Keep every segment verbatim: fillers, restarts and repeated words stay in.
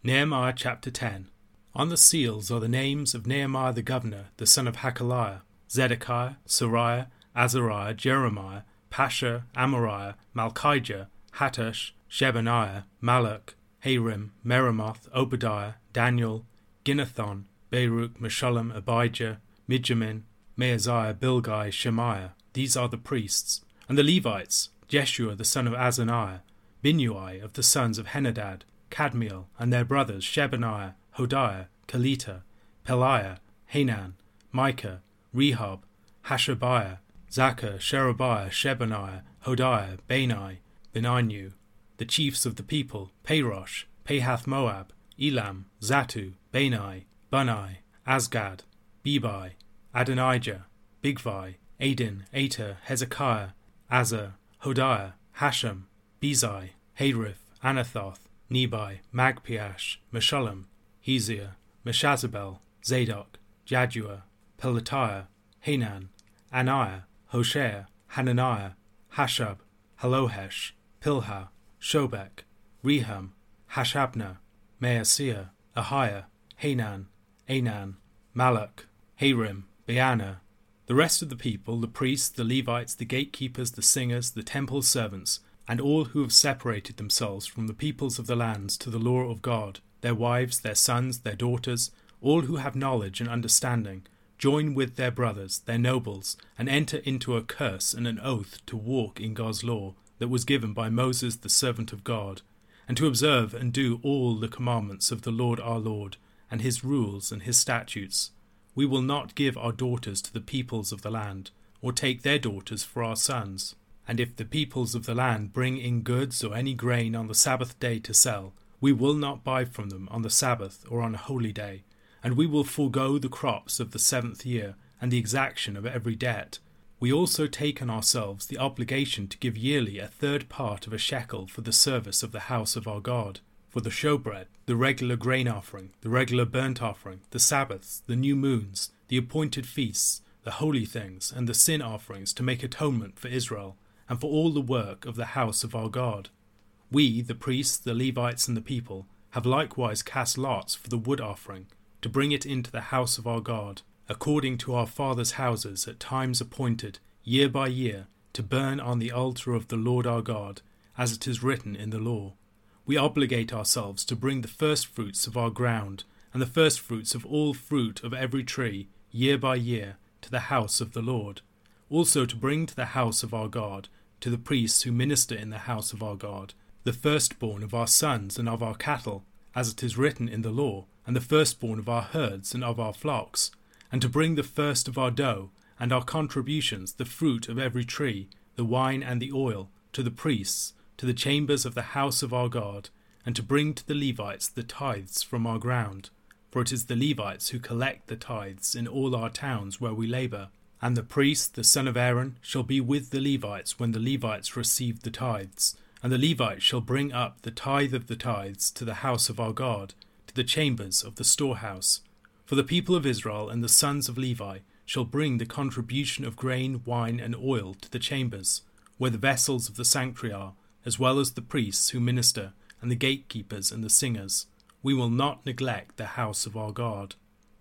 Nehemiah chapter ten. On the seals are the names of Nehemiah the governor, the son of Hakaliah, Zedekiah, Sariah, Azariah, Jeremiah, Pashur, Amariah, Malchijah, Hattush, Shebaniah, Malach, Harim, Meremoth, Obadiah, Daniel, Ginnethon, Baruch, Meshullam, Abijah, Mijamin, Maaziah, Bilgai, Shemaiah. These are the priests. And the Levites, Jeshua the son of Azaniah, Binnui of the sons of Henadad, Kadmiel, and their brothers Shebaniah, Hodiah, Kelita, Peliah, Hanan, Micah, Rehob, Hashabiah, Zachar, Sherebiah, Shebaniah, Hodiah, Bani, Beninu, the chiefs of the people, Parosh, Pahath-Moab, Elam, Zatu, Bani, Bunai, Asgad, Bebai, Adonijah, Bigvai, Adin, Ater, Hezekiah, Azar, Hodiah, Hashem, Bezai, Harith, Anathoth, Nebai, Magpiash, Meshullam, Heziah, Meshazabel, Zadok, Jadua, Pelatiah, Hanan, Aniah, Hoshea, Hananiah, Hashab, Halohesh, Pilha, Shobek, Rehum, Hashabnah, Maaseiah, Ahiah, Hanan, Anan, Malach, Harim, Baana. The rest of the people, the priests, the Levites, the gatekeepers, the singers, the temple servants, and all who have separated themselves from the peoples of the lands to the law of God, their wives, their sons, their daughters, all who have knowledge and understanding, join with their brothers, their nobles, and enter into a curse and an oath to walk in God's law that was given by Moses the servant of God, and to observe and do all the commandments of the Lord our Lord, and his rules and his statutes. We will not give our daughters to the peoples of the land, or take their daughters for our sons. And if the peoples of the land bring in goods or any grain on the Sabbath day to sell, we will not buy from them on the Sabbath or on a holy day, and we will forego the crops of the seventh year and the exaction of every debt. We also take on ourselves the obligation to give yearly a third part of a shekel for the service of the house of our God, for the showbread, the regular grain offering, the regular burnt offering, the Sabbaths, the new moons, the appointed feasts, the holy things, and the sin offerings to make atonement for Israel, and for all the work of the house of our God. We, the priests, the Levites, and the people, have likewise cast lots for the wood offering, to bring it into the house of our God, according to our fathers' houses at times appointed, year by year, to burn on the altar of the Lord our God, as it is written in the law. We obligate ourselves to bring the firstfruits of our ground, and the firstfruits of all fruit of every tree, year by year, to the house of the Lord. Also to bring to the house of our God, to the priests who minister in the house of our God, the firstborn of our sons and of our cattle, as it is written in the law, and the firstborn of our herds and of our flocks, and to bring the first of our dough, and our contributions, the fruit of every tree, the wine and the oil, to the priests, to the chambers of the house of our God, and to bring to the Levites the tithes from our ground. For it is the Levites who collect the tithes in all our towns where we labour. And the priest, the son of Aaron, shall be with the Levites when the Levites receive the tithes. And the Levites shall bring up the tithe of the tithes to the house of our God, to the chambers of the storehouse. For the people of Israel and the sons of Levi shall bring the contribution of grain, wine, and oil to the chambers, where the vessels of the sanctuary are, as well as the priests who minister, and the gatekeepers and the singers. We will not neglect the house of our God.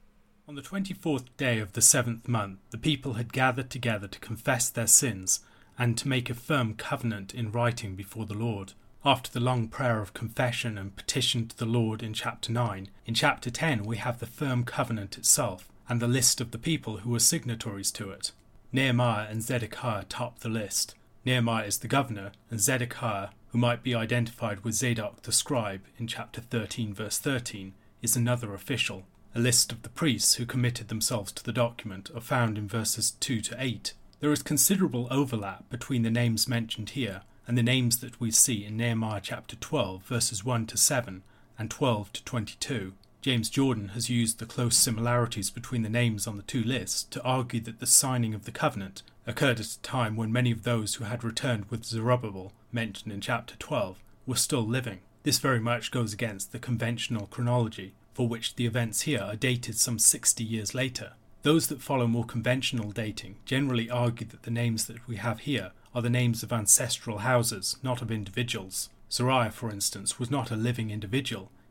On the twenty-fourth day of the seventh month, the people had gathered together to confess their sins, and to make a firm covenant in writing before the Lord. After the long prayer of confession and petition to the Lord in chapter nine, in chapter ten we have the firm covenant itself, and the list of the people who were signatories to it. Nehemiah and Zedekiah top the list. Nehemiah is the governor, and Zedekiah, who might be identified with Zadok the scribe in chapter thirteen verse thirteen, is another official. A list of the priests who committed themselves to the document are found in verses two to eight. There is considerable overlap between the names mentioned here and the names that we see in Nehemiah chapter twelve verses one to seven and twelve to twenty-two. James Jordan has used the close similarities between the names on the two lists to argue that the signing of the covenant occurred at a time when many of those who had returned with Zerubbabel, mentioned in chapter twelve, were still living. This very much goes against the conventional chronology, for which the events here are dated some sixty years later. Those that follow more conventional dating generally argue that the names that we have here are the names of ancestral houses, not of individuals. Sariah, for instance, was not a living individual.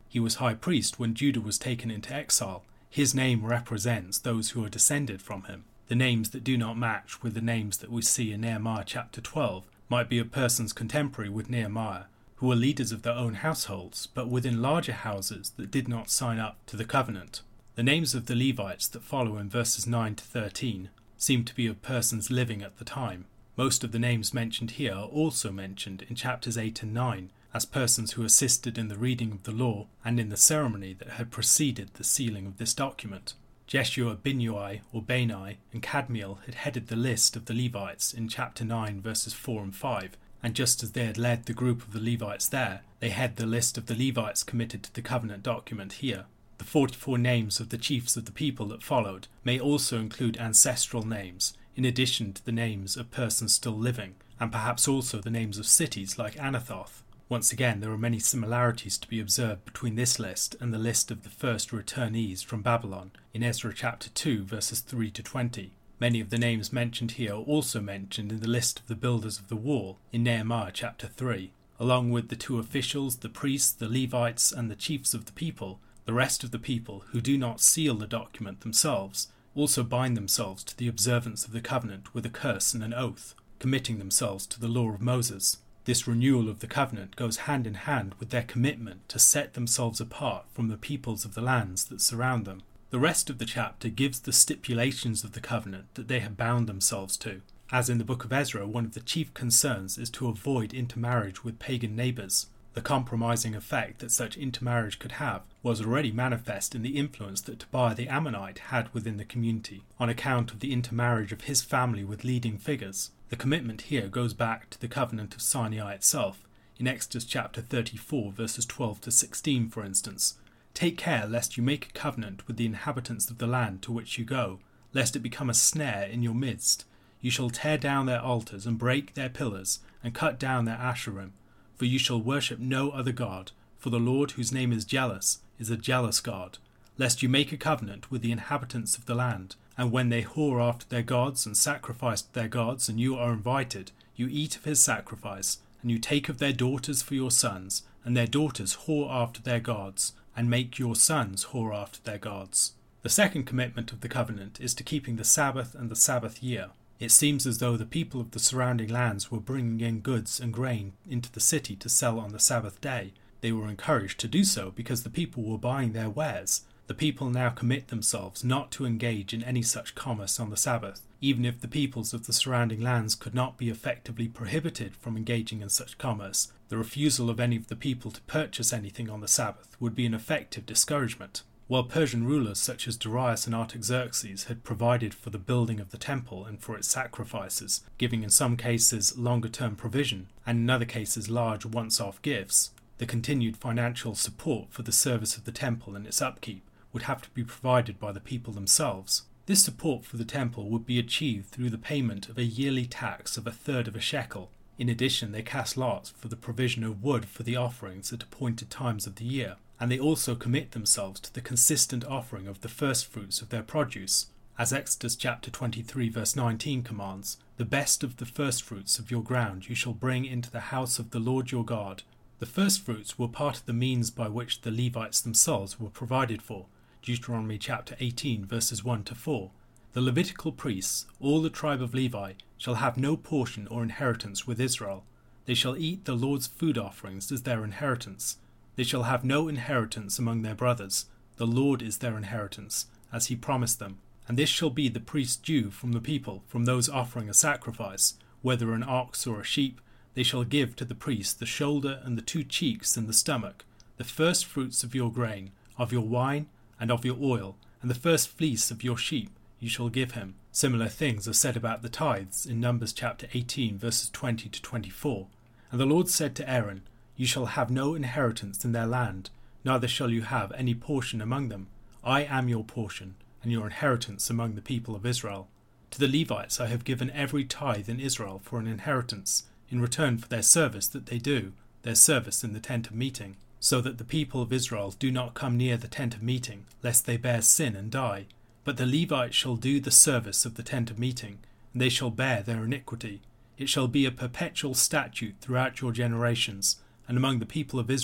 He was high priest when Judah was taken into exile. His name represents those who are descended from him. The names that do not match with the names that we see in Nehemiah chapter twelve might be of persons contemporary with Nehemiah, who were leaders of their own households, but within larger houses that did not sign up to the covenant. The names of the Levites that follow in verses nine to thirteen seem to be of persons living at the time. Most of the names mentioned here are also mentioned in chapters eight and nine as persons who assisted in the reading of the law and in the ceremony that had preceded the sealing of this document. Jeshua, Binnui or Bani, and Kadmiel had headed the list of the Levites in chapter nine verses four and five, and just as they had led the group of the Levites there, they head the list of the Levites committed to the covenant document here. The forty-four names of the chiefs of the people that followed may also include ancestral names, in addition to the names of persons still living, and perhaps also the names of cities like Anathoth. Once again, there are many similarities to be observed between this list and the list of the first returnees from Babylon in Ezra chapter two verses three to twenty. Many of the names mentioned here are also mentioned in the list of the builders of the wall in Nehemiah chapter three. Along with the two officials, the priests, the Levites, and the chiefs of the people, the rest of the people who do not seal the document themselves also bind themselves to the observance of the covenant with a curse and an oath, committing themselves to the law of Moses. This renewal of the covenant goes hand in hand with their commitment to set themselves apart from the peoples of the lands that surround them. The rest of the chapter gives the stipulations of the covenant that they have bound themselves to. As in the book of Ezra, one of the chief concerns is to avoid intermarriage with pagan neighbours. The compromising effect that such intermarriage could have was already manifest in the influence that Tobiah the Ammonite had within the community, on account of the intermarriage of his family with leading figures. The commitment here goes back to the covenant of Sinai itself, in Exodus chapter thirty-four verses twelve to sixteen for instance. Take care lest you make a covenant with the inhabitants of the land to which you go, lest it become a snare in your midst. You shall tear down their altars and break their pillars and cut down their asherim. For you shall worship no other God, for the Lord whose name is jealous is a jealous God, lest you make a covenant with the inhabitants of the land, and when they whore after their gods and sacrifice to their gods, and you are invited, you eat of his sacrifice, and you take of their daughters for your sons, and their daughters whore after their gods, and make your sons whore after their gods. The second commitment of the covenant is to keeping the Sabbath and the Sabbath year. It seems as though the people of the surrounding lands were bringing in goods and grain into the city to sell on the Sabbath day. They were encouraged to do so because the people were buying their wares. The people now commit themselves not to engage in any such commerce on the Sabbath, even if the peoples of the surrounding lands could not be effectively prohibited from engaging in such commerce. The refusal of any of the people to purchase anything on the Sabbath would be an effective discouragement. While Persian rulers such as Darius and Artaxerxes had provided for the building of the temple and for its sacrifices, giving in some cases longer-term provision and in other cases large once-off gifts, the continued financial support for the service of the temple and its upkeep would have to be provided by the people themselves. This support for the temple would be achieved through the payment of a yearly tax of a third of a shekel. In addition, they cast lots for the provision of wood for the offerings at appointed times of the year, and they also commit themselves to the consistent offering of the firstfruits of their produce. As Exodus chapter twenty-three verse nineteen commands, the best of the firstfruits of your ground you shall bring into the house of the Lord your God. The firstfruits were part of the means by which the Levites themselves were provided for. Deuteronomy chapter eighteen verses one to four. The Levitical priests, all the tribe of Levi, shall have no portion or inheritance with Israel. They shall eat the Lord's food offerings as their inheritance. They shall have no inheritance among their brothers. The Lord is their inheritance, as he promised them. And this shall be the priest's due from the people, from those offering a sacrifice, whether an ox or a sheep. They shall give to the priest the shoulder and the two cheeks and the stomach, the first fruits of your grain, of your wine, and of your oil, and the first fleece of your sheep you shall give him. Similar things are said about the tithes in Numbers chapter eighteen verses twenty to twenty-four. And the Lord said to Aaron, You shall have no inheritance in their land, neither shall you have any portion among them. I am your portion, and your inheritance among the people of Israel. To the Levites I have given every tithe in Israel for an inheritance, in return for their service that they do, their service in the tent of meeting, so that the people of Israel do not come near the tent of meeting, lest they bear sin and die. But the Levites shall do the service of the tent of meeting, and they shall bear their iniquity. It shall be a perpetual statute throughout your generations, and among the people of Israel,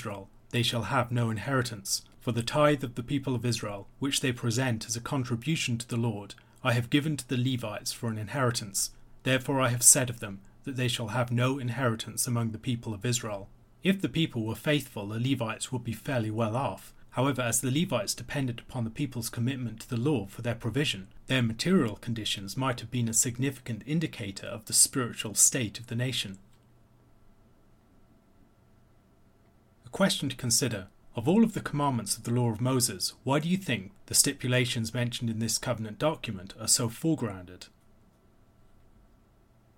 they shall have no inheritance. For the tithe of the people of Israel, which they present as a contribution to the Lord, I have given to the Levites for an inheritance. Therefore I have said of them, that they shall have no inheritance among the people of Israel. If the people were faithful, the Levites would be fairly well off. However, as the Levites depended upon the people's commitment to the Lord for their provision, their material conditions might have been a significant indicator of the spiritual state of the nation. A question to consider. Of all of the commandments of the law of Moses, why do you think the stipulations mentioned in this covenant document are so foregrounded?